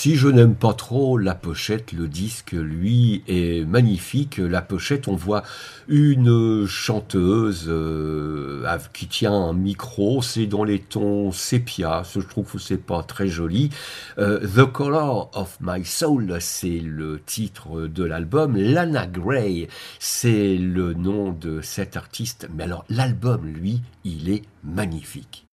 Si je n'aime pas trop la pochette, le disque, lui, est magnifique. La pochette, on voit une chanteuse qui tient un micro. C'est dans les tons sépia. Je trouve que c'est pas très joli. The Color of My Soul, c'est le titre de l'album. Lana Gray, c'est le nom de cet artiste. Mais alors, l'album, lui, il est magnifique.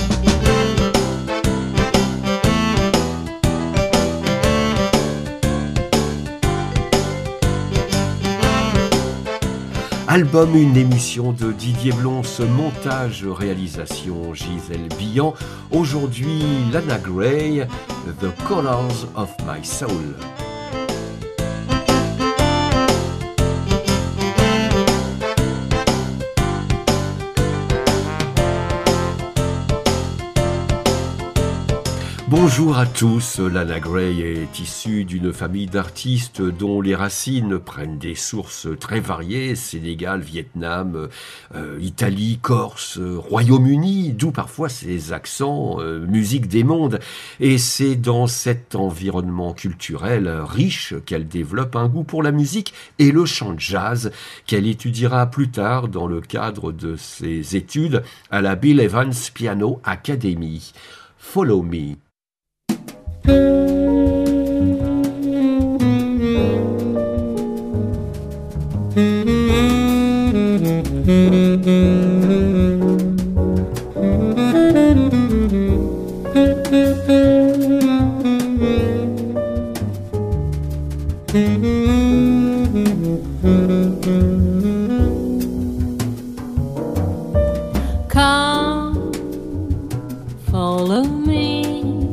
Album, une émission de Didier Blonce, montage, réalisation Gisèle Billan. Aujourd'hui, Lana Gray, The Colors of My Soul. Bonjour à tous, Lana Gray est issue d'une famille d'artistes dont les racines prennent des sources très variées, Sénégal, Vietnam, Italie, Corse, Royaume-Uni, d'où parfois ses accents, musique des mondes. Et c'est dans cet environnement culturel riche qu'elle développe un goût pour la musique et le chant jazz qu'elle étudiera plus tard dans le cadre de ses études à la Bill Evans Piano Academy. Follow Me. Come, follow me.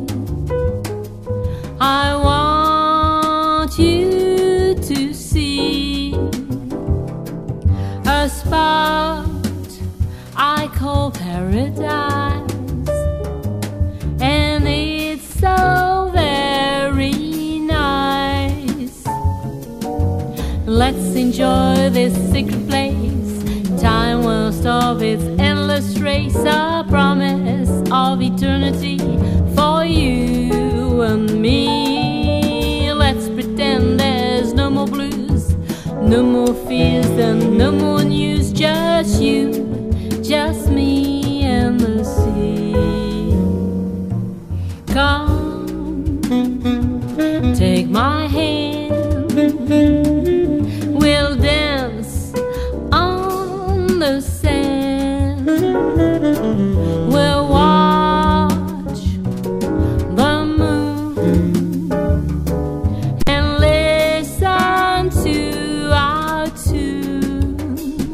I want you to see a spot I call paradise, and it's so very nice. Let's enjoy this secret place. Time will stop its endless race, a promise of eternity for you and me. Let's pretend there's no more blues, no more fears and no more news. Just you, just me and the sea. Come, take my hand, we'll dance on the sand. We'll watch the moon and listen to our tune.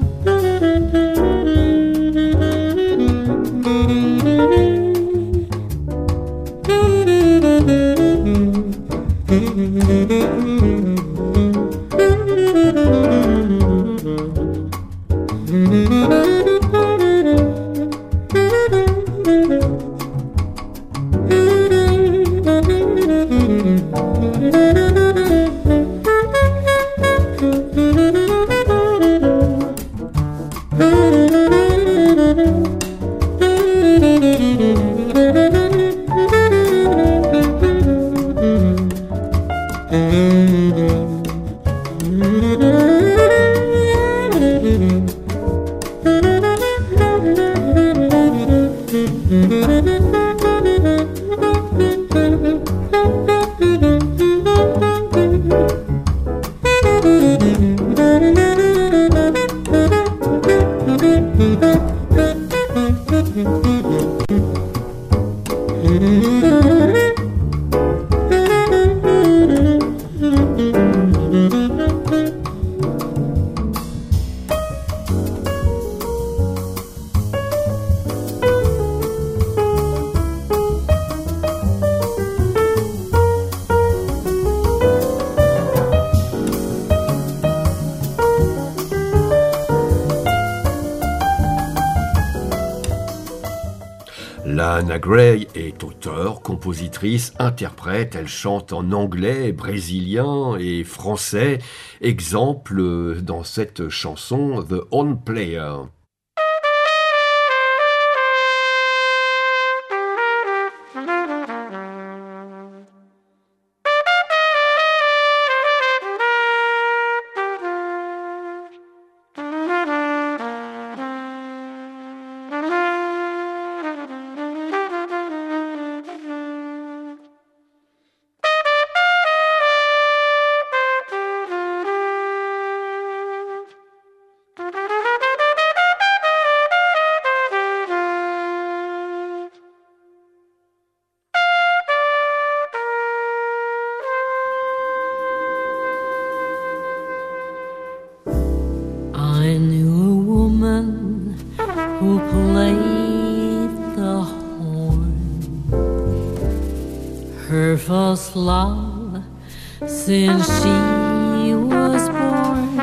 Lana Gray est auteure, compositrice, interprète. Elle chante en anglais, brésilien et français. Exemple dans cette chanson The On Player. lost love since she was born.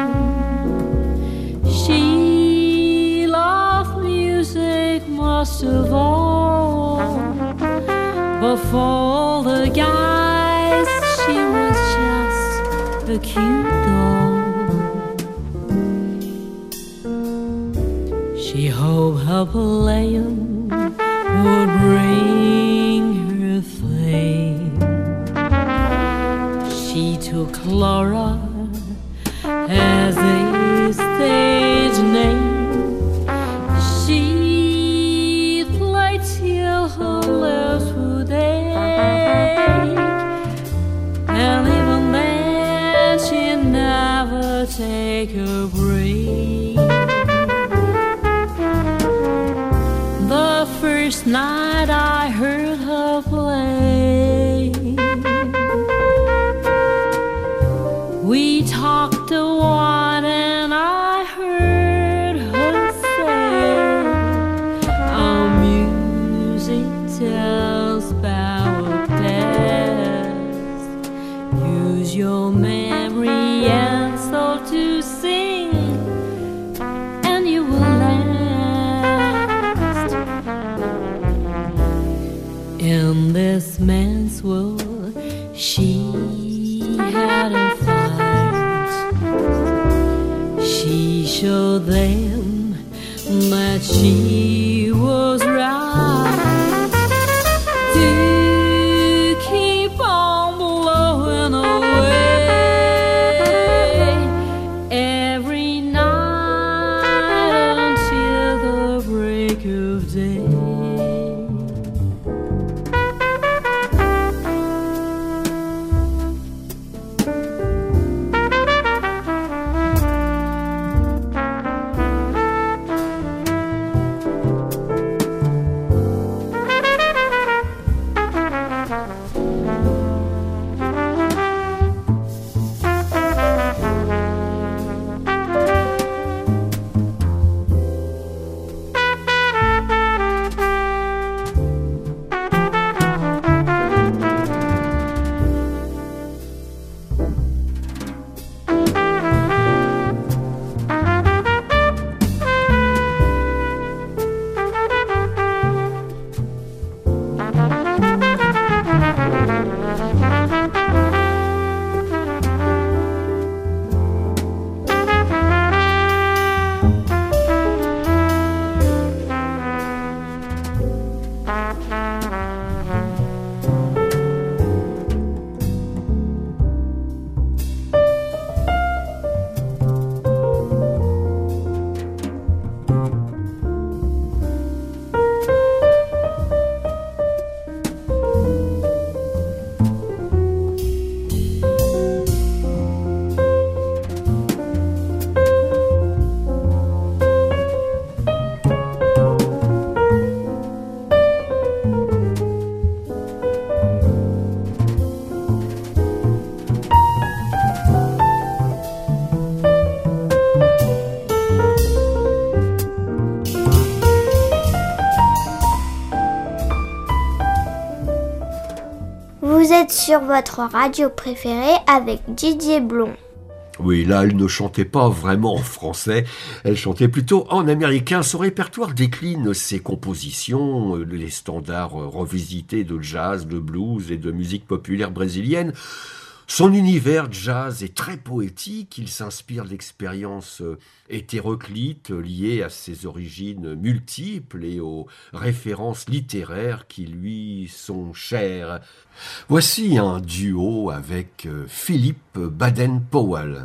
She loved music most of all, but for all the guys, she was just a cute doll. She hoped her playing would bring her fame. She took Laura as a stage name. She played till her lips would ache, and even then she never take a break. The first night I heard her play, we talked a while and I heard her say, our music tells about our past. Use your memory and soul to sing, and you will last. In this man's world, she had a fight. She showed them that she was right to keep on blowing away every night until the break of day. Vous êtes sur votre radio préférée avec Didier Blond. Oui, là, elle ne chantait pas vraiment en français, elle chantait plutôt en américain. Son répertoire décline ses compositions, les standards revisités de jazz, de blues et de musique populaire brésilienne. Son univers jazz est très poétique, il s'inspire de l'expérience hétéroclite liée à ses origines multiples et aux références littéraires qui lui sont chères. Voici un duo avec Philip Baden-Powell.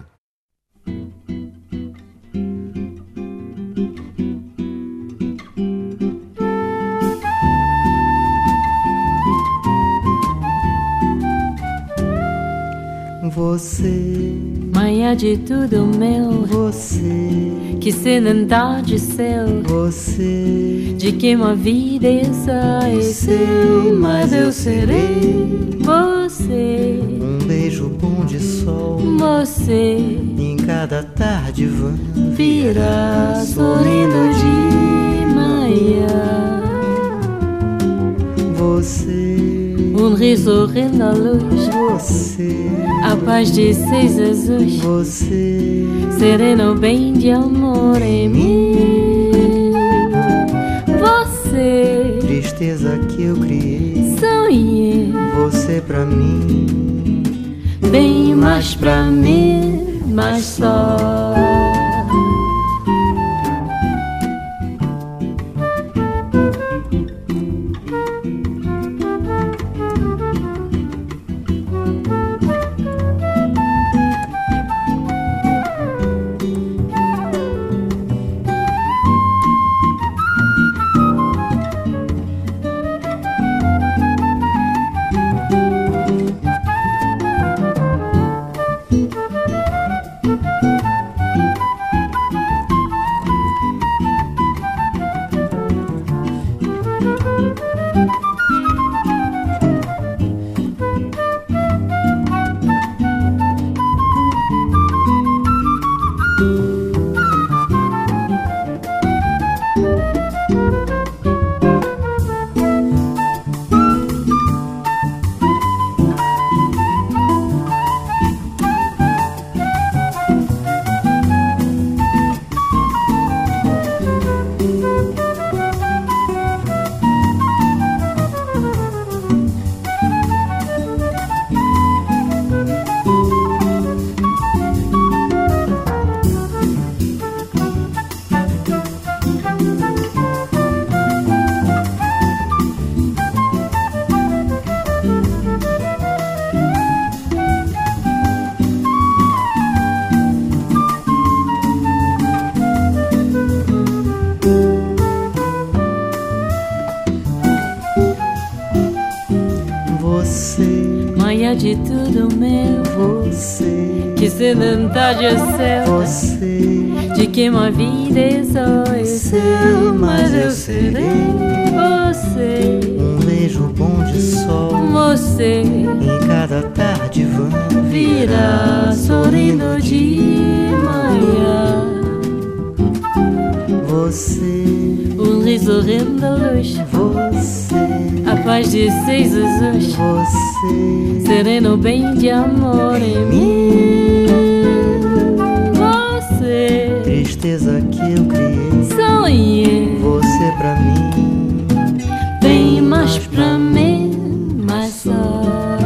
Você, manhã de tudo meu, você, que serenidade seu, você, de que uma vida essa é seu, mas eu serei você, beijo bom de sol, você, em cada tarde vã virá sorrindo de manhã. Você, O Sorrindo à luz, você, a paz de seis azuis, você, sereno bem de amor em mim. Você, tristeza que eu criei, sonhei, você pra mim, bem mais pra mim, mais só. De tudo meu, você, que sedenidade é céu, você, de que uma vida é só eu sei, mas eu serei você, beijo bom de sol, você, em cada tarde vã, virá sorrindo de manhã, você, riso rindo da luz, você, a paz de seis azuis, você, sereno bem de amor em mim. Você, tristeza que eu criei, sonhei, você pra mim, bem mais pra mim, mais só.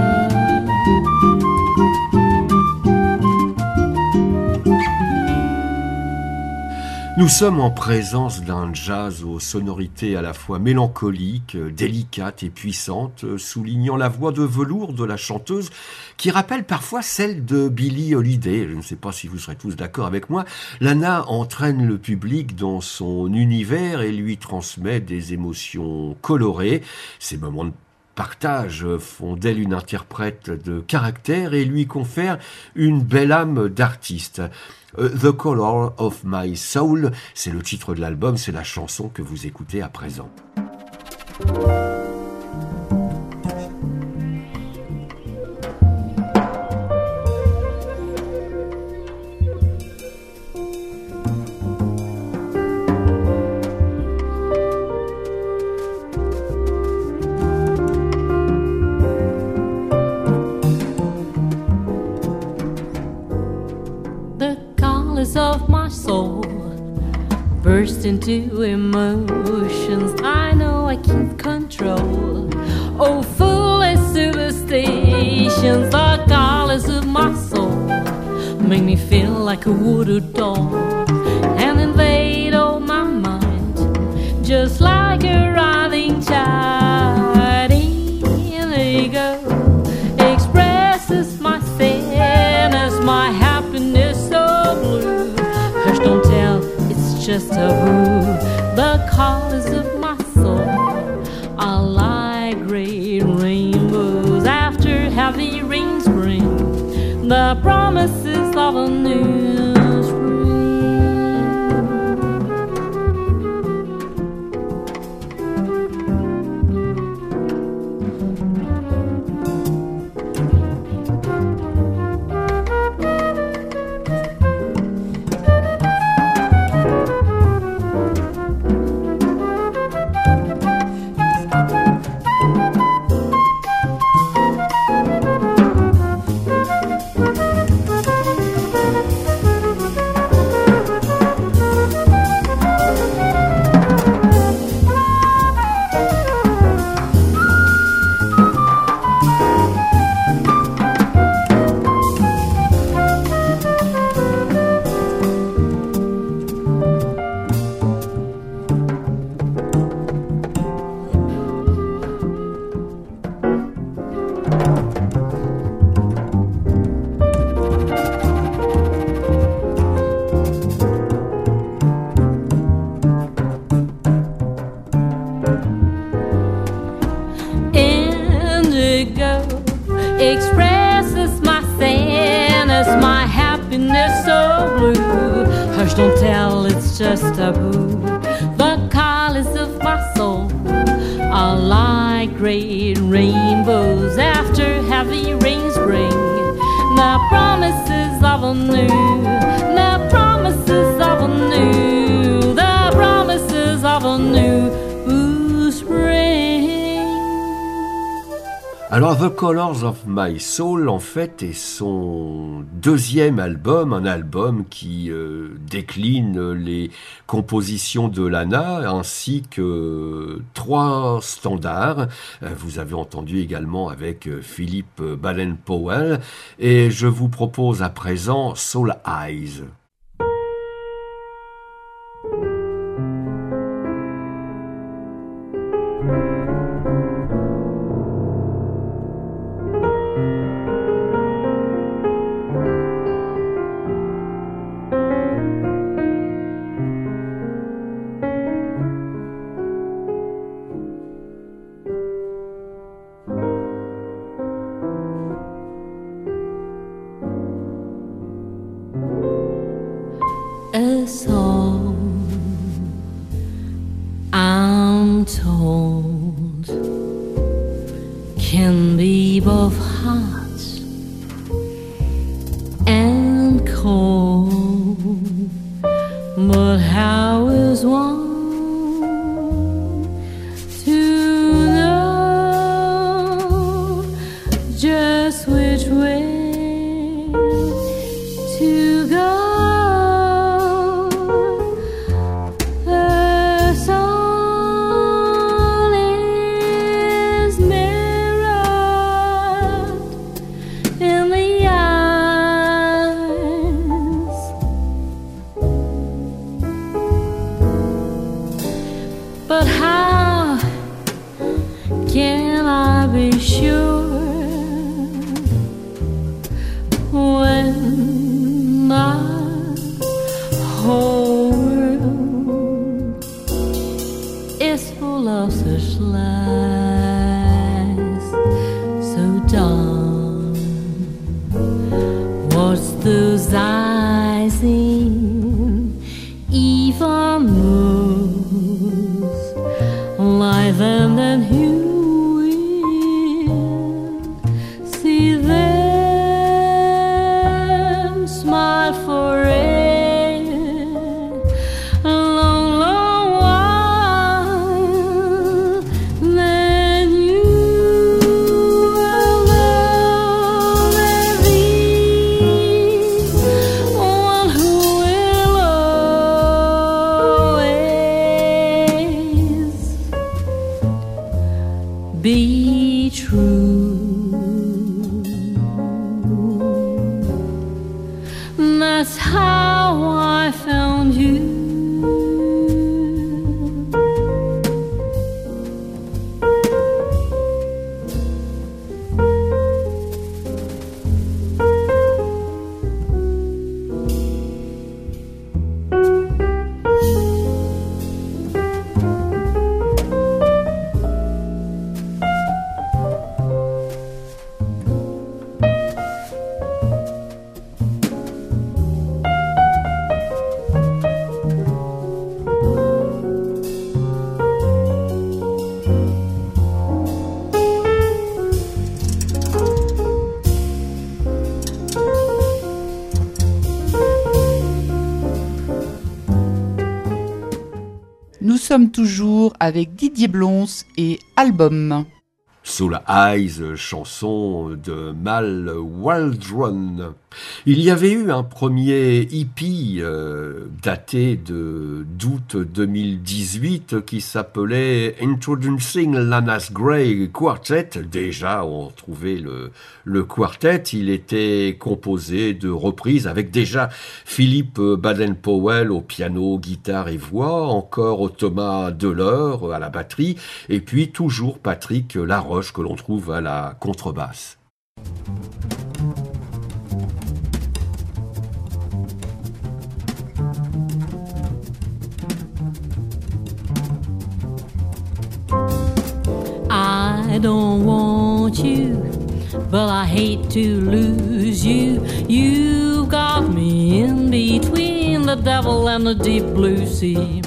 Nous sommes en présence d'un jazz aux sonorités à la fois mélancoliques, délicates et puissantes, soulignant la voix de velours de la chanteuse qui rappelle parfois celle de Billie Holiday. Je ne sais pas si vous serez tous d'accord avec moi. Lana entraîne le public dans son univers et lui transmet des émotions colorées. Ces moments de partage font d'elle une interprète de caractère et lui confèrent une belle âme d'artiste. The Color of My Soul, c'est le titre de l'album, c'est la chanson que vous écoutez à présent. Of my soul burst into emotions I know I can't control. Oh, foolish superstitions, the colors of my soul make me feel like a voodoo doll and invade all my mind just like a writhing child. Indigo expresses my sadness, my happiness so blue. Hush, don't tell, it's just a taboo. The colors of my soul are like great rainbows after heavy rains bring the promises of a new spring. just taboo. The colors of my soul are like great rainbows after heavy rains bring the promises of a new, the promises of a new, the promises of a new spring. Alors The Colors of My Soul en fait est son deuxième album, un album qui décline les compositions de Lana ainsi que 3 standards. Vous avez entendu également avec Philip Baden-Powell et je vous propose à présent Soul Eyes. A song, I'm told, can be both hot and cold, but how is one to know just which way to go? But how can I be sure when my whole world is full of such lies? So darn, what's those eyes in even more life and then you will see them smile forever a long, long while. Then you will know there is one who will always be true. That's how I found you. Nous sommes toujours avec Didier Blons et Album. Soul Eyes, chanson de Mal Waldron. Il y avait eu un premier EP daté d'août 2018 qui s'appelait Introducing Lana's Grey Quartet. Déjà, on trouvait le quartet. Il était composé de reprises avec déjà Philip Baden-Powell au piano, guitare et voix, encore Thomas Deleur à la batterie, et puis toujours Patrick Laroche que l'on trouve à la contrebasse. I don't want you, but I hate to lose you. You got me in between the devil and the deep blue sea.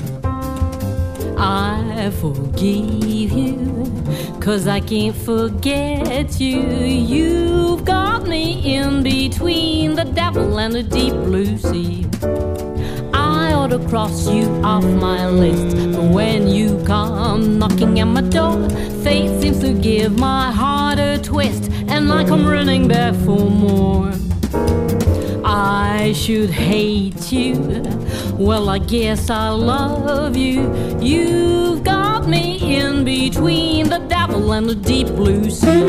I forgive you, 'cause I can't forget you. You've got me in between the devil and the deep blue sea. I ought to cross you off my list, but when you come knocking at my door, fate seems to give my heart a twist, and I come running back for more. I should hate you, well I guess I love you. You've got me in between the devil and the deep blue sea.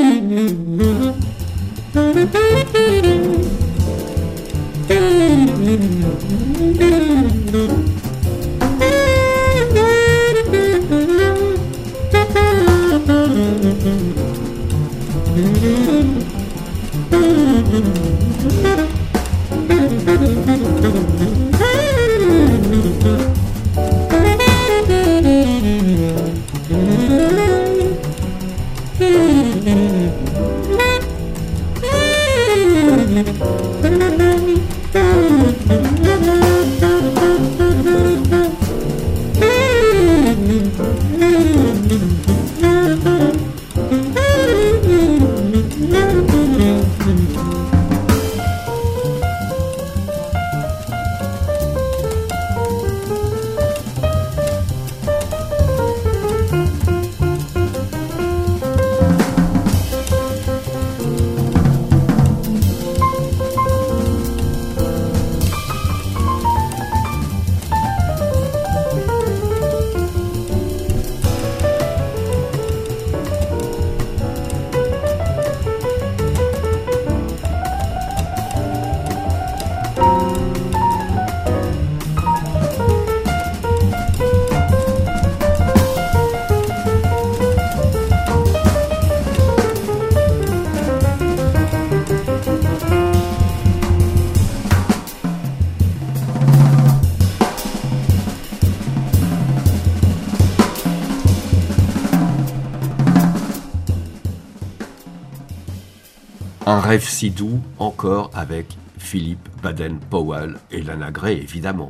Un rêve si doux, encore avec Philip Baden-Powell et Lana Gray, évidemment.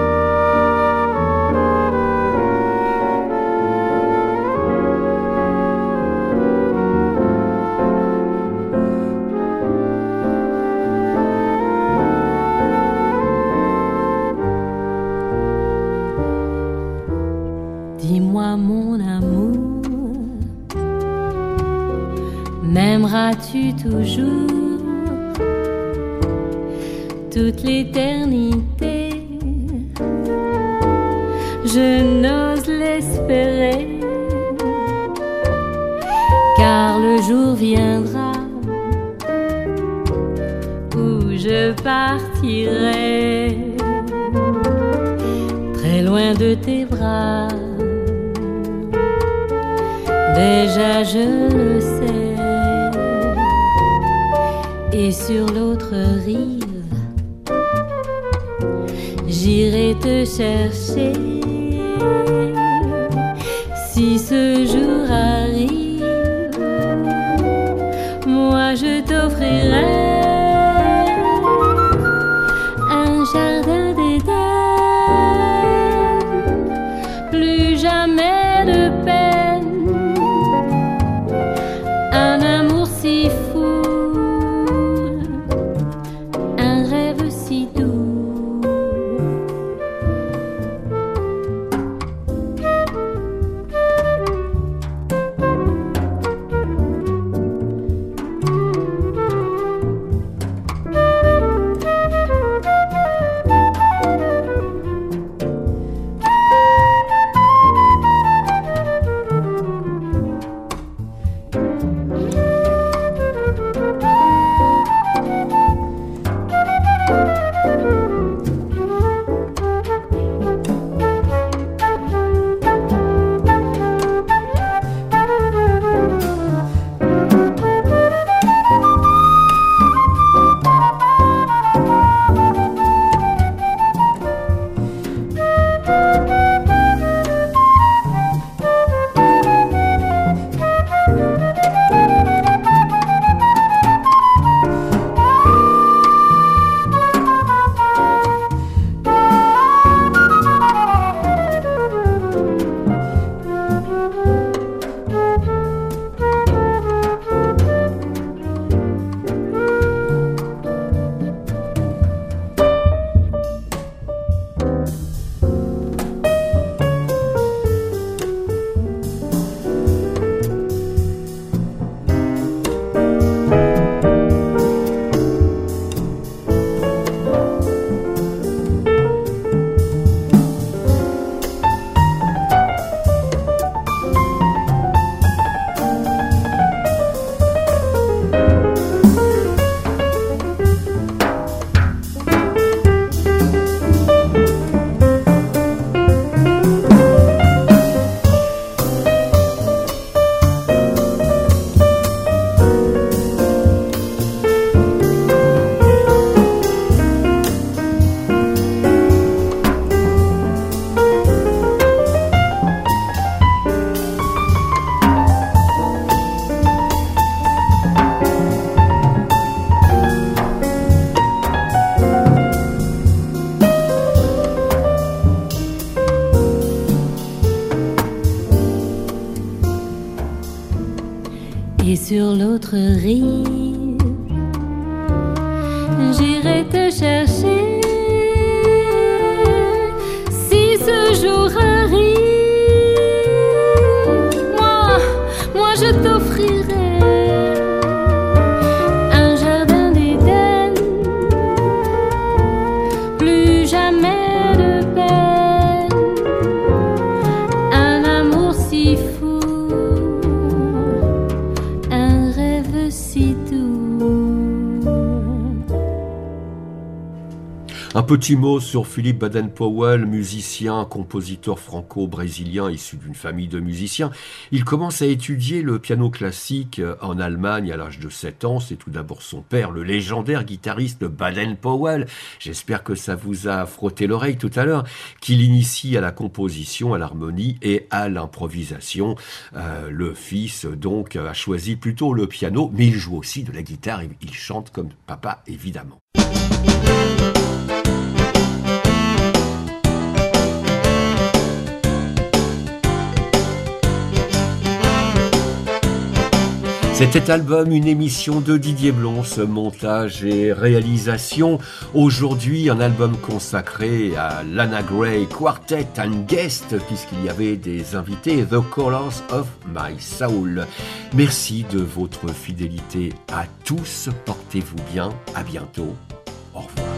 Dis-moi mon amour, m'aimeras-tu toujours toute l'éternité? Je n'ose l'espérer, car le jour viendra où je partirai très loin de tes bras. Déjà je le sais, et sur l'autre rive, j'irai te chercher. Si ce jour arrive, moi je t'offrirai un jardin d'Éden, plus jamais de peine, un amour si fou, un rêve si doux. l'autre rive. J'irai te chercher si ce jour arrive. Moi je t'offrirai un jardin d'Éden, plus jamais de peine, un amour si fou, un rêve si doux. Un petit mot sur Philip Baden-Powell, musicien, compositeur franco-brésilien issu d'une famille de musiciens. Il commence à étudier le piano classique en Allemagne à l'âge de 7 ans. C'est tout d'abord son père, le légendaire guitariste Baden-Powell, j'espère que ça vous a frotté l'oreille tout à l'heure, qui l'initie à la composition, à l'harmonie et à l'improvisation. Le fils, donc, a choisi plutôt le piano, mais il joue aussi de la guitare et il chante comme papa, évidemment. C'était Album, une émission de Didier Blons, montage et réalisation. Aujourd'hui, un album consacré à Lana Gray Quartet and Guest, puisqu'il y avait des invités, The Colors of My Soul. Merci de votre fidélité à tous, portez-vous bien, à bientôt, au revoir.